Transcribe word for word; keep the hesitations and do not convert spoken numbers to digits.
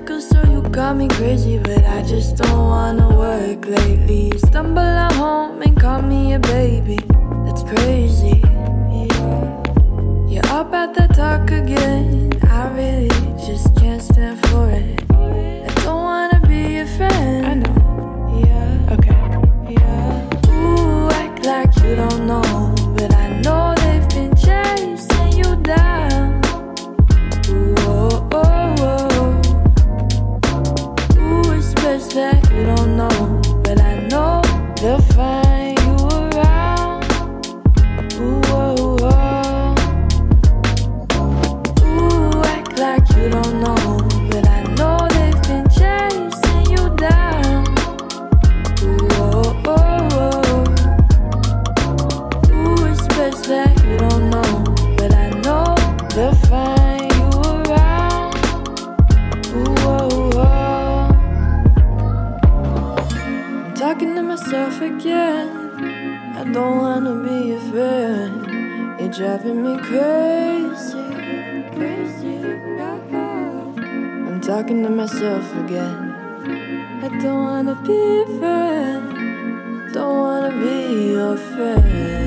fickle, so you got me crazy, but I just don't wanna work lately. You stumble at home and call me a baby. That's crazy. Yeah. You're up at the talk again. I really just can't stand for it. I don't wanna be your friend. I know. Yeah. Okay. Yeah. Ooh, act like you don't know, but I know they've been chasing you down. Ooh, oh, oh, oh. Ooh, it's best that you don't know, but I know they'll find you around. Ooh, oh, oh. Ooh, act like you don't know, but I know they've been chasing you down. Ooh, oh, oh, oh. Ooh, it's best that you don't know, but I know they'll find you around. Ooh, oh, oh. I'm talking to myself again. I don't wanna be your friend. You're driving me crazy, crazy. I'm talking to myself again. I don't wanna be your friend. Don't wanna be your friend.